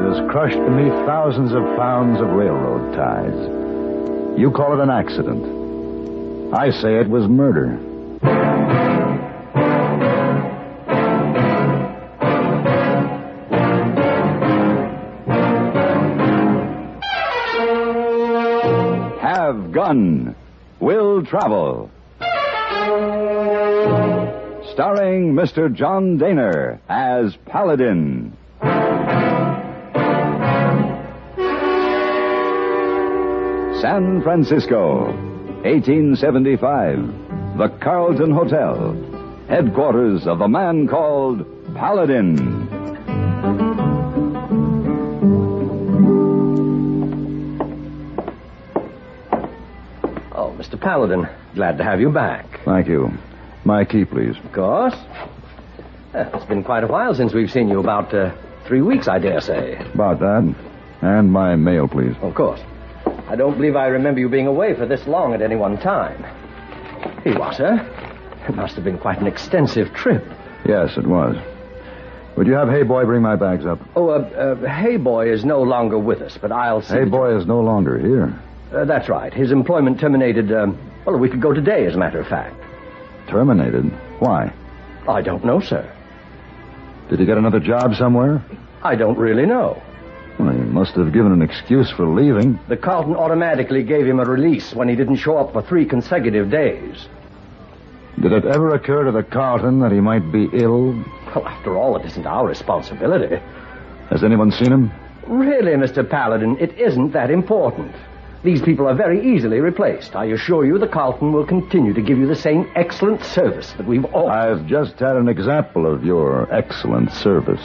is crushed beneath thousands of pounds of railroad ties. You call it an accident. I say it was murder. Have Gun. Will Travel. Starring Mr. John Dehner as Paladin. San Francisco, 1875. The Carlton Hotel, headquarters of the man called Paladin. Oh, Mr. Paladin, glad to have you back. Thank you. My key, please. Of course. It's been quite a while since we've seen you, about 3 weeks, I dare say. About that. And my mail, please. Of course. I don't believe I remember you being away for this long at any one time. Here you are, sir. It must have been quite an extensive trip. Yes, it was. Would you have Hayboy bring my bags up? Oh, Hayboy is no longer with us, but I'll see... Hayboy is no longer here. That's right. His employment terminated, a week ago today, as a matter of fact. Terminated? Why? I don't know, sir. Did he get another job somewhere? I don't really know. Well, he must have given an excuse for leaving. The Carlton automatically gave him a release when he didn't show up for 3 consecutive days. Did it ever occur to the Carlton that he might be ill? Well, after all, it isn't our responsibility. Has anyone seen him? Really, Mr. Paladin, it isn't that important. These people are very easily replaced. I assure you the Carlton will continue to give you the same excellent service that we've all... I've just had an example of your excellent service.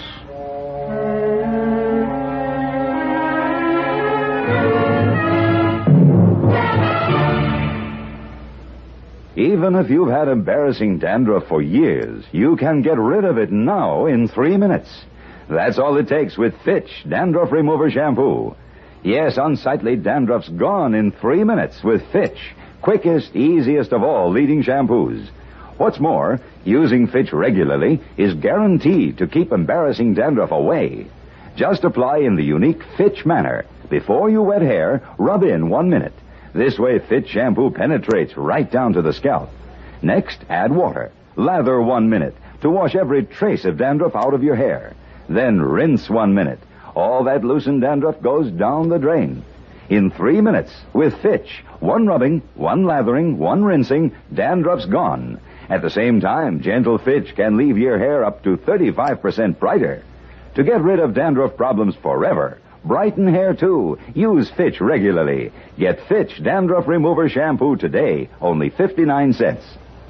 Even if you've had embarrassing dandruff for years, you can get rid of it now in 3 minutes. That's all it takes with Fitch Dandruff Remover Shampoo. Yes, unsightly dandruff's gone in 3 minutes with Fitch. Quickest, easiest of all leading shampoos. What's more, using Fitch regularly is guaranteed to keep embarrassing dandruff away. Just apply in the unique Fitch manner. Before you wet hair, rub in 1 minute. This way, Fitch shampoo penetrates right down to the scalp. Next, add water. Lather 1 minute to wash every trace of dandruff out of your hair. Then rinse 1 minute. All that loosened dandruff goes down the drain. In 3 minutes, with Fitch, 1 rubbing, 1 lathering, 1 rinsing, dandruff's gone. At the same time, gentle Fitch can leave your hair up to 35% brighter. To get rid of dandruff problems forever, brighten hair too, use Fitch regularly. Get Fitch Dandruff Remover Shampoo today, only 59 cents.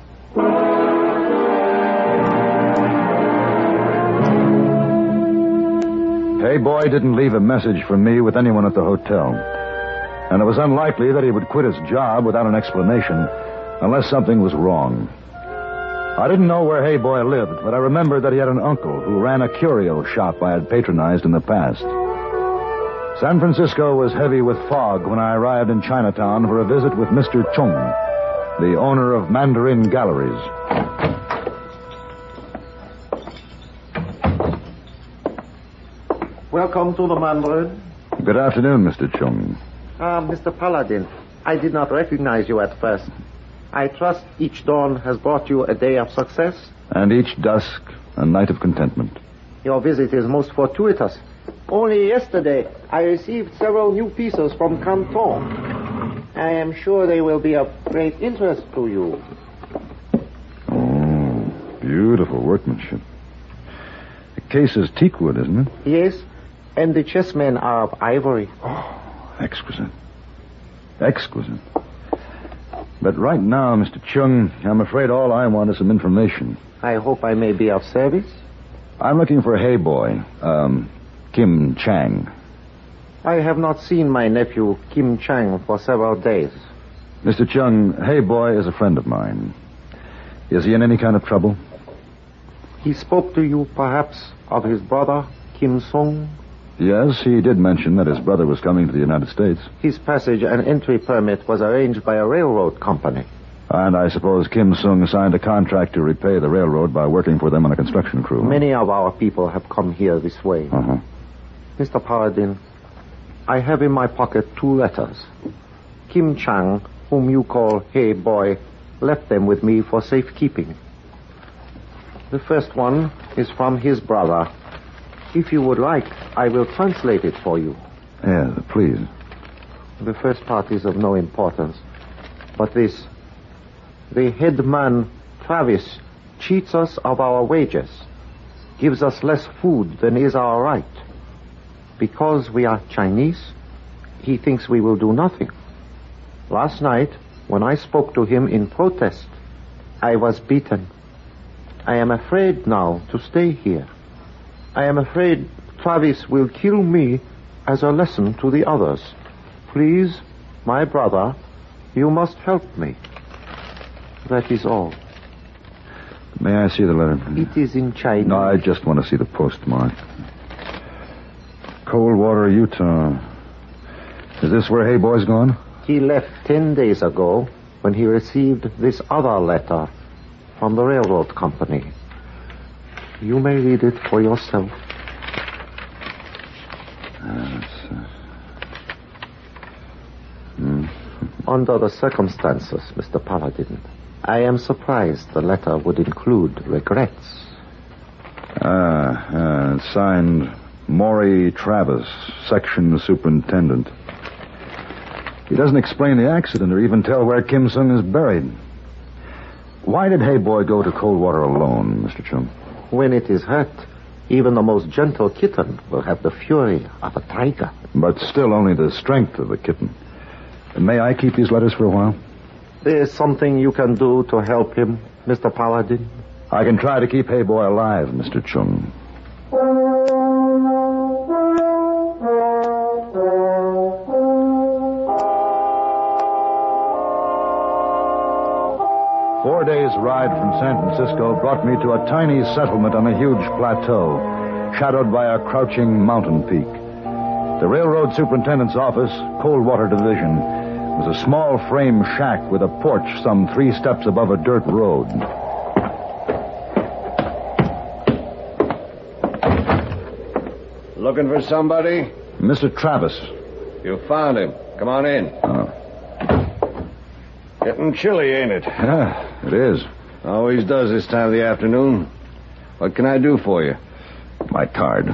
Hayboy didn't leave a message for me with anyone at the hotel. And it was unlikely that he would quit his job without an explanation, unless something was wrong. I didn't know where Hayboy lived, but I remembered that he had an uncle who ran a curio shop I had patronized in the past. San Francisco was heavy with fog when I arrived in Chinatown for a visit with Mr. Chung, the owner of Mandarin Galleries. Welcome to the Mandarin. Good afternoon, Mr. Chung. Mr. Paladin, I did not recognize you at first. I trust each dawn has brought you a day of success? And each dusk, a night of contentment. Your visit is most fortuitous. Only yesterday, I received several new pieces from Canton. I am sure they will be of great interest to you. Oh, beautiful workmanship. The case is teakwood, isn't it? Yes, and the chessmen are of ivory. Oh, exquisite. Exquisite. But right now, Mr. Chung, I'm afraid all I want is some information. I hope I may be of service. I'm looking for Hayboy, Kim Chang. I have not seen my nephew, Kim Chang, for several days. Mr. Chung, Hayboy is a friend of mine. Is he in any kind of trouble? He spoke to you, perhaps, of his brother, Kim Sung? Yes, he did mention that his brother was coming to the United States. His passage and entry permit was arranged by a railroad company. And I suppose Kim Sung signed a contract to repay the railroad by working for them on a construction crew. Many of our people have come here this way. Uh-huh. Mr. Paladin, I have in my pocket 2 letters. Kim Chang, whom you call Hey Boy, left them with me for safekeeping. The first one is from his brother. If you would like, I will translate it for you. Yeah, please. The first part is of no importance. But this: the head man, Travis, cheats us of our wages, gives us less food than is our right. Because we are Chinese, he thinks we will do nothing. Last night, when I spoke to him in protest, I was beaten. I am afraid now to stay here. I am afraid Travis will kill me as a lesson to the others. Please, my brother, you must help me. That is all. May I see the letter? It is in Chinese. No, I just want to see the postmark. Coldwater, Utah. Is this where Hey Boy's gone? He left 10 days ago when he received this other letter from the railroad company. You may read it for yourself. Under the circumstances, Mr. Paladin, I am surprised the letter would include regrets. It's signed Maury Travis, Section Superintendent. He doesn't explain the accident or even tell where Kim Sung is buried. Why did Hey Boy go to Coldwater alone, Mr. Chung? When it is hurt, even the most gentle kitten will have the fury of a tiger. But still only the strength of the kitten. May I keep these letters for a while? There is something you can do to help him, Mr. Paladin? I can try to keep Hey Boy alive, Mr. Chung. 4 days' ride from San Francisco brought me to a tiny settlement on a huge plateau, shadowed by a crouching mountain peak. The railroad superintendent's office, Coldwater Division, was a small frame shack with a porch some 3 steps above a dirt road. Looking for somebody? Mr. Travis. You found him. Come on in. Getting chilly, ain't it? Yeah, it is. Always does this time of the afternoon. What can I do for you? My card.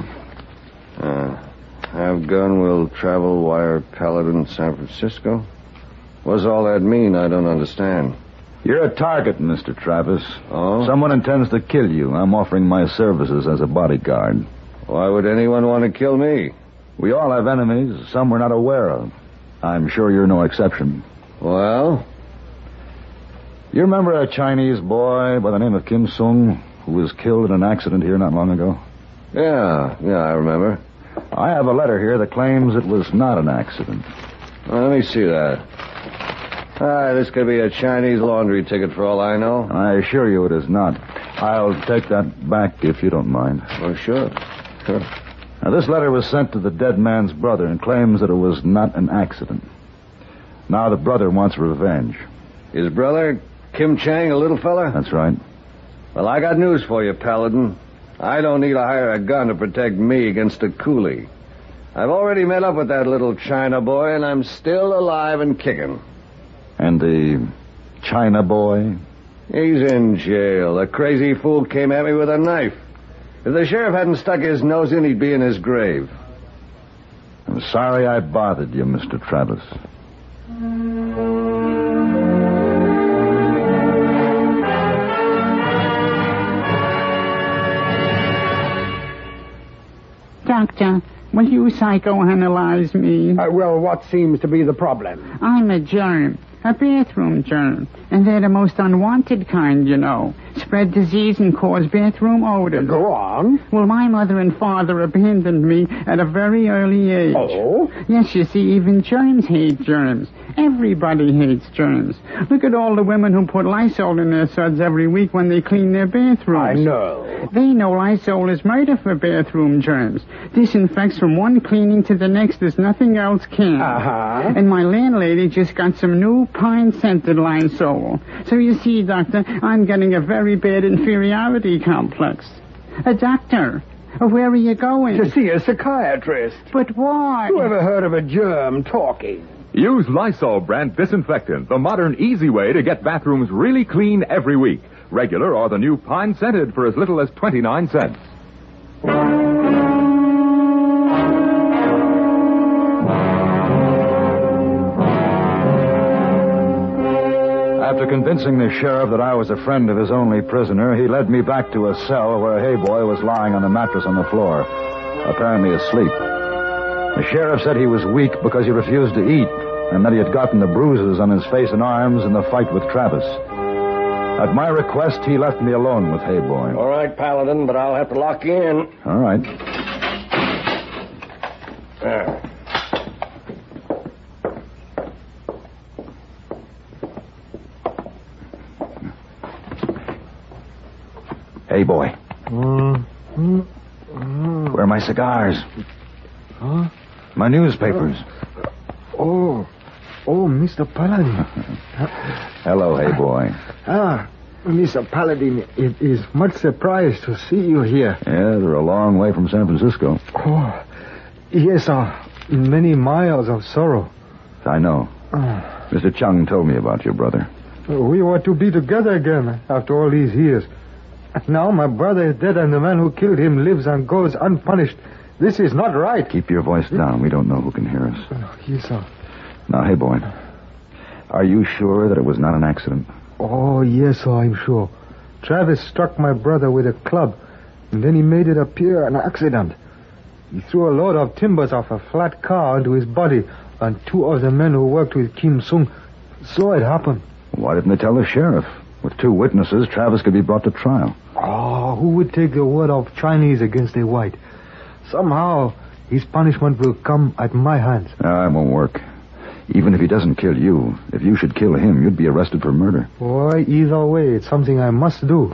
Have gun will travel wire Paladin, San Francisco. What's all that mean? I don't understand. You're a target, Mr. Travis. Oh? Someone intends to kill you. I'm offering my services as a bodyguard. Why would anyone want to kill me? We all have enemies, some we're not aware of. I'm sure you're no exception. Well? You remember a Chinese boy by the name of Kim Sung who was killed in an accident here not long ago? Yeah, I remember. I have a letter here that claims it was not an accident. Well, let me see that. This could be a Chinese laundry ticket for all I know. I assure you it is not. I'll take that back if you don't mind. Well, sure. Now, this letter was sent to the dead man's brother and claims that it was not an accident. Now the brother wants revenge. His brother, Kim Chang, a little fella? That's right. Well, I got news for you, Paladin. I don't need to hire a gun to protect me against a coolie. I've already met up with that little China boy, and I'm still alive and kicking. And the China boy? He's in jail. The crazy fool came at me with a knife. If the sheriff hadn't stuck his nose in, he'd be in his grave. I'm sorry I bothered you, Mr. Travis. Doctor, will you psychoanalyze me? Well, what seems to be the problem? I'm a germ, a bathroom germ, and they're the most unwanted kind, you know. Spread disease and cause bathroom odors. Go on. Well, my mother and father abandoned me at a very early age. Oh? Yes, you see, even germs hate germs. Everybody hates germs. Look at all the women who put Lysol in their suds every week when they clean their bathrooms. I know. They know Lysol is murder for bathroom germs. Disinfects from one cleaning to the next as nothing else can. Uh-huh. And my landlady just got some new pine-scented Lysol. So you see, Doctor, I'm getting a very bad inferiority complex. Doctor, Where are you going? To see a psychiatrist. But why? Who ever heard of a germ talking? Use Lysol brand disinfectant, the modern, easy way to get bathrooms really clean every week. Regular or the new Pine Scented for as little as 29 cents. After convincing the sheriff that I was a friend of his only prisoner, he led me back to a cell where Hayboy was lying on a mattress on the floor, apparently asleep. The sheriff said he was weak because he refused to eat, and that he had gotten the bruises on his face and arms in the fight with Travis. At my request, he left me alone with Hayboy. All right, Paladin, but I'll have to lock you in. All right. There. Hayboy. Where are my cigars? Huh? My newspapers. Oh, Mr. Paladin. Hello, Hayboy. Mr. Paladin, it is much surprised to see you here. Yeah, they're a long way from San Francisco. Oh, yes, many miles of sorrow. I know. Mr. Chung told me about your brother. We were to be together again after all these years. Now my brother is dead and the man who killed him lives and goes unpunished. This is not right. Keep your voice down. We don't know who can hear us. Yes, sir. Now, Hayboy, are you sure that it was not an accident? Oh, yes, sir, I'm sure. Travis struck my brother with a club, and then he made it appear an accident. He threw a load of timbers off a flat car onto his body, and two of the men who worked with Kim Sung saw it happen. Why didn't they tell the sheriff? With two witnesses, Travis could be brought to trial. Oh, who would take the word of Chinese against a white? Somehow, his punishment will come at my hands. No, it won't work. Even if he doesn't kill you, if you should kill him, you'd be arrested for murder. Boy, either way, it's something I must do.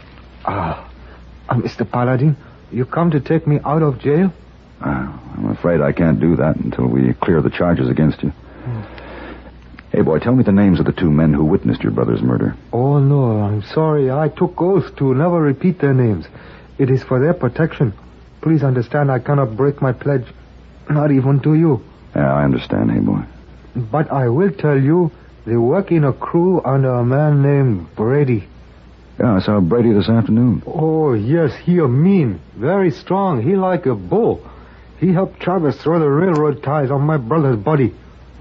Mr. Paladin, you come to take me out of jail? I'm afraid I can't do that until we clear the charges against you. Hey, boy, tell me the names of the two men who witnessed your brother's murder. Oh, no, I'm sorry. I took oath to never repeat their names. It is for their protection. Please understand I cannot break my pledge, not even to you. Yeah, I understand, hey, boy. But I will tell you, they work in a crew under a man named Brady. Yeah, I saw Brady this afternoon. Oh, yes, he a mean, very strong. He like a bull. He helped Travis throw the railroad ties on my brother's body.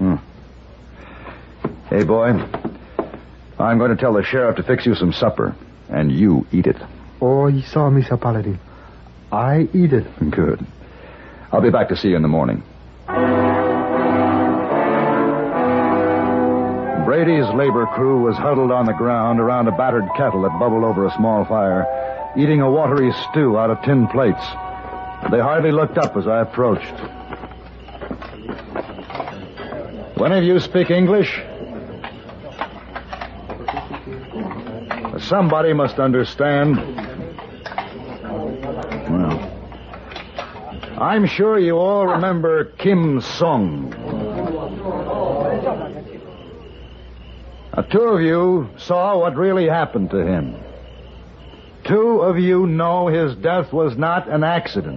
Hey, boy, I'm going to tell the sheriff to fix you some supper, and you eat it. Oh, you saw, Mr. Paladin. I eat it. Good. I'll be back to see you in the morning. Brady's labor crew was huddled on the ground around a battered kettle that bubbled over a small fire, eating a watery stew out of tin plates. They hardly looked up as I approached. One of you speak English? Somebody must understand. Well, I'm sure you all remember Kim Sung. Two of you saw what really happened to him. Two of you know his death was not an accident.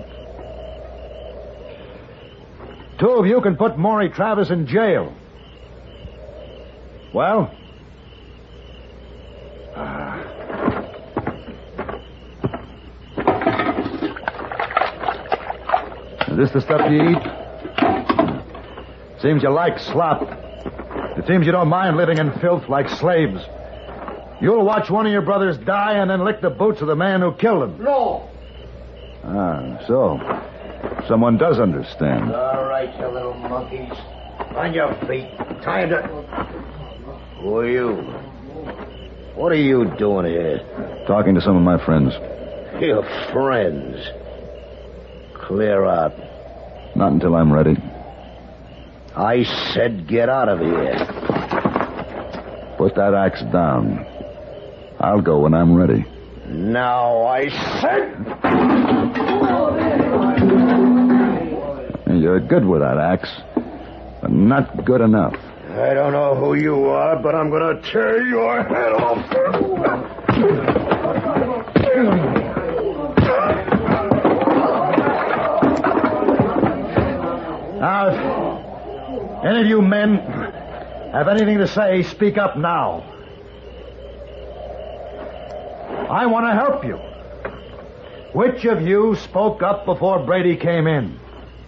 Two of you can put Maury Travis in jail. Well? Is this the stuff you eat? Seems you like slop. It seems you don't mind living in filth like slaves. You'll watch one of your brothers die and then lick the boots of the man who killed him. No. So someone does understand. All right, you little monkeys. On your feet. Tie to... Who are you? What are you doing here? Talking to some of my friends. Your friends. Clear out. Not until I'm ready. I said get out of here. Put that axe down. I'll go when I'm ready. Now I said... You're good with that axe, but not good enough. I don't know who you are, but I'm going to tear your head off. Any of you men have anything to say, speak up now. I want to help you. Which of you spoke up before Brady came in?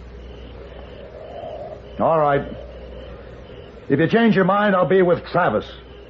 All right. If you change your mind, I'll be with Travis.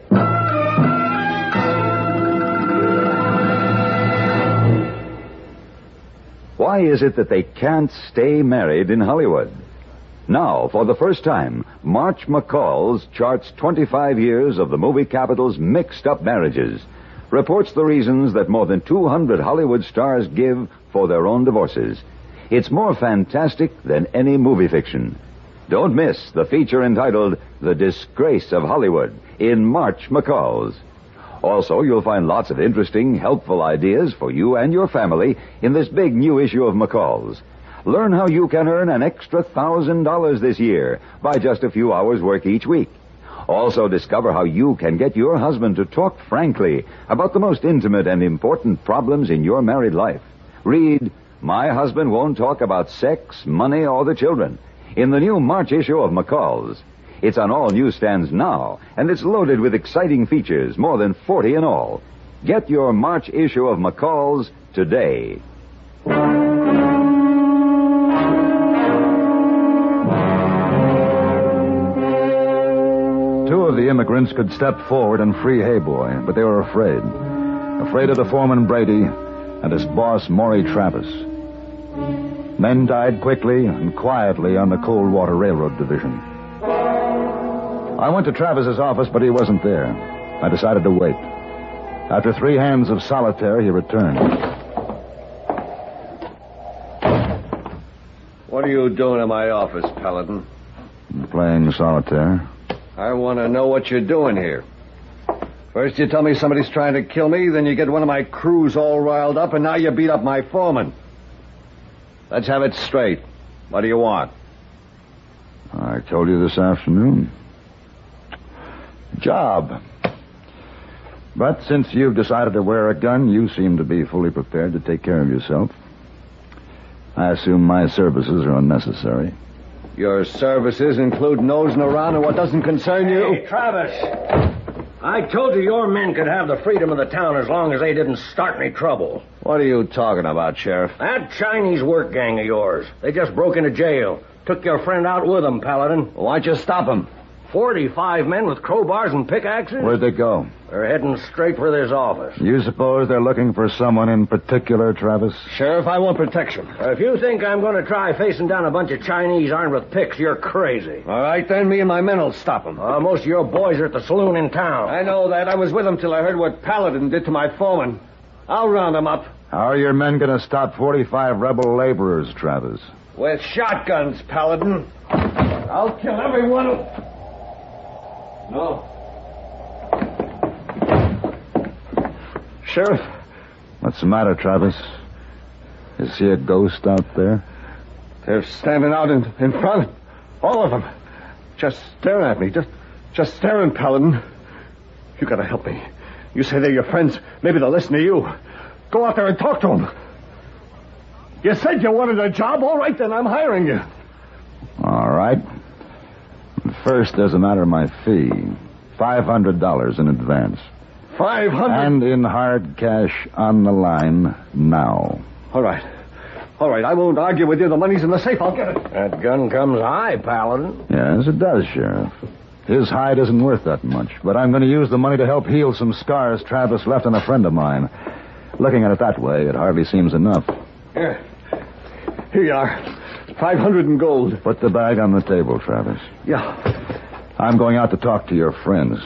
Why is it that they can't stay married in Hollywood? Now, for the first time, March McCall's charts 25 years of the movie capital's mixed-up marriages, reports the reasons that more than 200 Hollywood stars give for their own divorces. It's more fantastic than any movie fiction. Don't miss the feature entitled The Disgrace of Hollywood in March McCall's. Also, you'll find lots of interesting, helpful ideas for you and your family in this big new issue of McCall's. Learn how you can earn an extra $1,000 this year by just a few hours' work each week. Also, discover how you can get your husband to talk frankly about the most intimate and important problems in your married life. Read, My Husband Won't Talk About Sex, Money, or the Children, in the new March issue of McCall's. It's on all newsstands now, and it's loaded with exciting features, more than 40 in all. Get your March issue of McCall's today. Two of the immigrants could step forward and free Hayboy, but they were afraid. Afraid of the foreman Brady and his boss Maury Travis. Men died quickly and quietly on the Coldwater Railroad Division. I went to Travis's office, but he wasn't there. I decided to wait. After 3 hands of solitaire, he returned. What are you doing in my office, Paladin? I'm playing solitaire. I want to know what you're doing here. First you tell me somebody's trying to kill me, then you get one of my crews all riled up, and now you beat up my foreman. Let's have it straight. What do you want? I told you this afternoon. Job. But since you've decided to wear a gun, you seem to be fully prepared to take care of yourself. I assume my services are unnecessary. Your services include nosing around in what doesn't concern you? Hey, Travis. I told you your men could have the freedom of the town as long as they didn't start any trouble. What are you talking about, Sheriff? That Chinese work gang of yours. They just broke into jail. Took your friend out with them, Paladin. Why'd you stop them? 45 men with crowbars and pickaxes? Where'd they go? They're heading straight for this office. You suppose they're looking for someone in particular, Travis? Sheriff, I want protection. If you think I'm going to try facing down a bunch of Chinese armed with picks, you're crazy. All right, then me and my men will stop them. Most of your boys are at the saloon in town. I know that. I was with them till I heard what Paladin did to my foreman. I'll round them up. How are your men going to stop 45 rebel laborers, Travis? With shotguns, Paladin. I'll kill every one of them. No. Sheriff. What's the matter, Travis? Is he a ghost out there? They're standing out in front. All of them. Just staring at me. Just staring, Paladin. You gotta help me. You say they're your friends. Maybe they'll listen to you. Go out there and talk to them. You said you wanted a job. All right, then I'm hiring you. All right. First, there's a matter of my fee. $500 in advance. 500? And in hard cash on the line now. All right. I won't argue with you. The money's in the safe. I'll get it. That gun comes high, Paladin. Yes, it does, Sheriff. His hide isn't worth that much, but I'm going to use the money to help heal some scars Travis left on a friend of mine. Looking at it that way, it hardly seems enough. Here you are. 500 in gold. Put the bag on the table, Travis. Yeah. I'm going out to talk to your friends.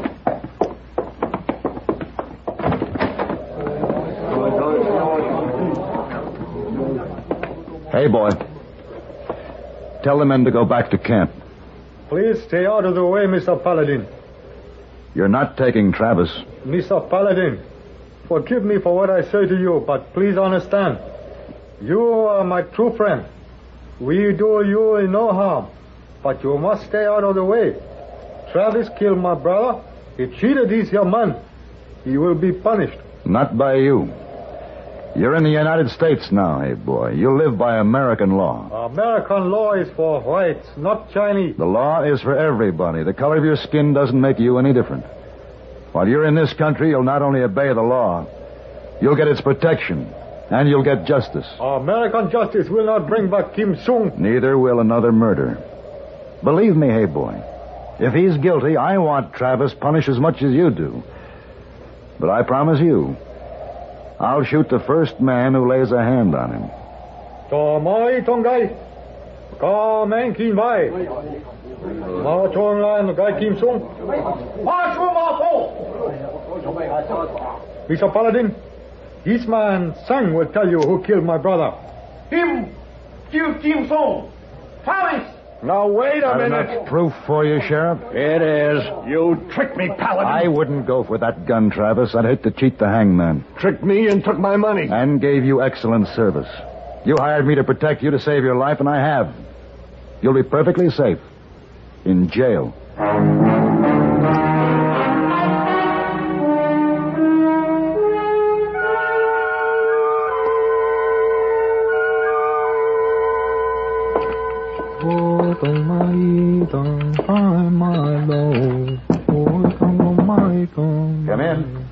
Hey, boy. Tell the men to go back to camp. Please stay out of the way, Mr. Paladin. You're not taking Travis. Mr. Paladin, forgive me for what I say to you, but please understand. You are my true friend. We do you no harm, but you must stay out of the way. Travis killed my brother. He cheated this young man. He will be punished. Not by you. You're in the United States now, hey boy. You live by American law. American law is for whites, not Chinese. The law is for everybody. The color of your skin doesn't make you any different. While you're in this country, you'll not only obey the law, you'll get its protection, and you'll get justice. American justice will not bring back Kim Sung. Neither will another murder. Believe me, hey boy, if he's guilty, I want Travis punished as much as you do. But I promise you, I'll shoot the first man who lays a hand on him. Cho mai tong gai. Ka men kin bai. Ma chong lan gai Kim Sung. Ma chu ma po. Mr. Paladin, this man Sang will tell you who killed my brother. Him killed Kim Sung. Travis. Now, wait a minute. Enough proof for you, Sheriff? It is. You tricked me, Paladin. I wouldn't go for that gun, Travis. I'd hate to cheat the hangman. Tricked me and took my money. And gave you excellent service. You hired me to protect you, to save your life, and I have. You'll be perfectly safe. In jail. Come in.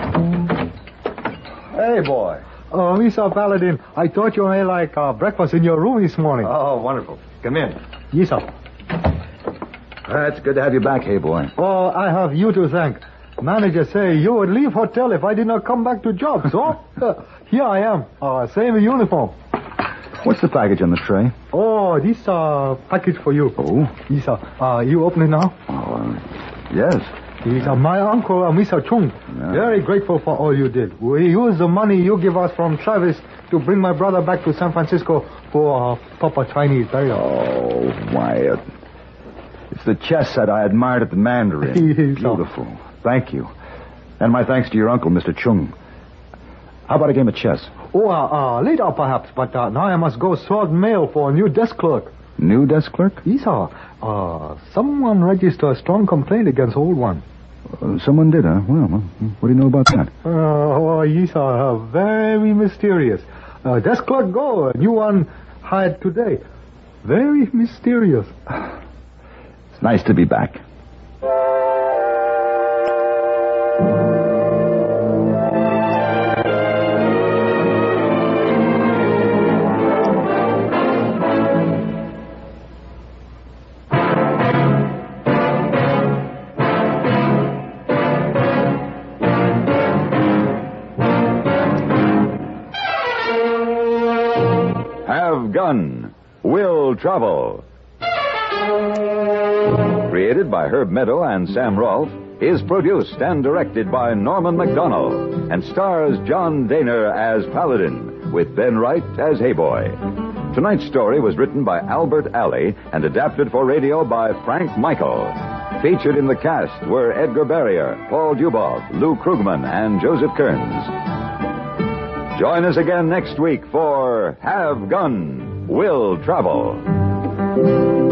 Hey, boy. Oh, Mr. Paladin, I thought you had like breakfast in your room this morning. Oh, wonderful. Come in. Yes, sir. It's good to have you back, hey boy. Oh, I have you to thank. Manager say you would leave hotel if I did not come back to job, so here I am. Same uniform. What's the package on the tray? Oh, this package for you. Oh? Yes, sir. You open it now? Yes. He's my uncle, Mr. Chung. Yeah. Very grateful for all you did. We use the money you give us from Travis to bring my brother back to San Francisco for proper Chinese burial. Oh, why, it's the chess set I admired at the Mandarin. Beautiful. Thank you. And my thanks to your uncle, Mr. Chung. How about a game of chess? Oh, later perhaps, but now I must go sort mail for a new desk clerk. New desk clerk? Yes, sir. Someone registered a strong complaint against old one. Someone did, huh? Well, what do you know about that? Yes, sir. Very mysterious. Desk clerk go. A new one hired today. Very mysterious. It's nice to be back. Have Gun, Will Travel. Created by Herb Meadow and Sam Rolfe, is produced and directed by Norman MacDonald, and stars John Daner as Paladin, with Ben Wright as Hayboy. Tonight's story was written by Albert Alley and adapted for radio by Frank Michael. Featured in the cast were Edgar Barrier, Paul Dubov, Lou Krugman, and Joseph Kearns. Join us again next week for Have Gun, Will Travel.